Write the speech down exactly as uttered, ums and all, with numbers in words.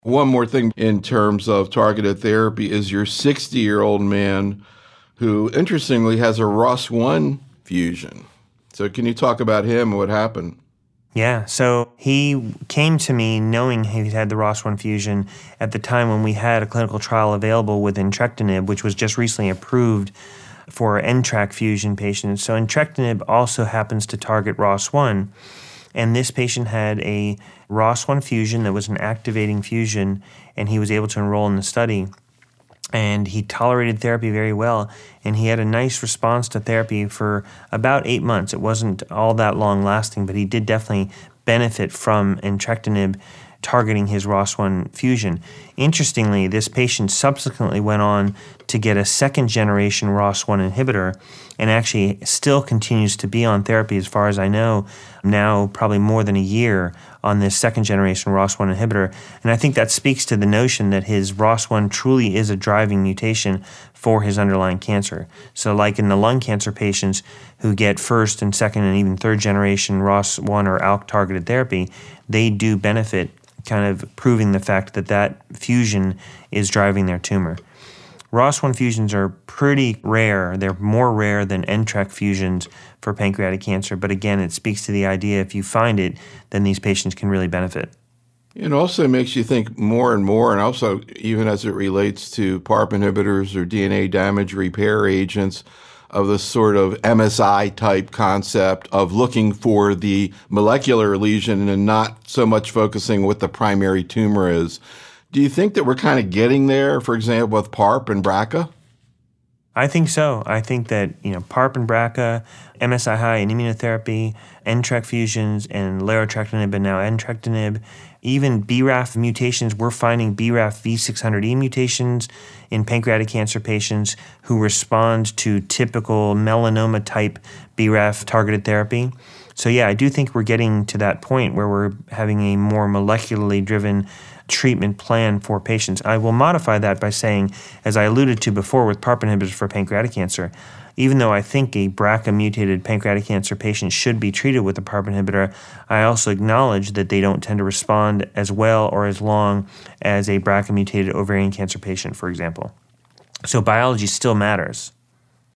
One more thing in terms of targeted therapy is your sixty-year-old man who, interestingly, has a R O S one fusion. So can you talk about him and what happened? Yeah, so he came to me knowing he had the R O S one fusion at the time when we had a clinical trial available with entrectinib, which was just recently approved for N TRK fusion patients. So entrectinib also happens to target R O S one, and this patient had a R O S one fusion that was an activating fusion, and he was able to enroll in the study. And he tolerated therapy very well, and he had a nice response to therapy for about eight months. It wasn't all that long lasting, but he did definitely benefit from entrectinib targeting his R O S one fusion. Interestingly, this patient subsequently went on to get a second generation R O S one inhibitor and actually still continues to be on therapy, as far as I know, now probably more than a year on this second generation R O S one inhibitor. And I think that speaks to the notion that his R O S one truly is a driving mutation for his underlying cancer. So like in the lung cancer patients who get first and second and even third generation R O S one or A L K targeted therapy, they do benefit, kind of proving the fact that that fusion is driving their tumor. R O S one fusions are pretty rare. They're more rare than N TRK fusions for pancreatic cancer. But again, it speaks to the idea if you find it, then these patients can really benefit. It also makes you think more and more, and also even as it relates to PARP inhibitors or D N A damage repair agents, of this sort of M S I type concept of looking for the molecular lesion and not so much focusing what the primary tumor is. Do you think that we're kind of getting there, for example, with PARP and B R C A? I think so. I think that, you know, PARP and B R C A, M S I high and immunotherapy, N TRK fusions, and larotrectinib and now entrectinib, even B R A F mutations, we're finding B R A F V six hundred E mutations in pancreatic cancer patients who respond to typical melanoma-type B R A F targeted therapy. So yeah, I do think we're getting to that point where we're having a more molecularly driven treatment plan for patients. I will modify that by saying, as I alluded to before with PARP inhibitors for pancreatic cancer, even though I think a B R C A-mutated pancreatic cancer patient should be treated with a PARP inhibitor, I also acknowledge that they don't tend to respond as well or as long as a B R C A-mutated ovarian cancer patient, for example. So biology still matters.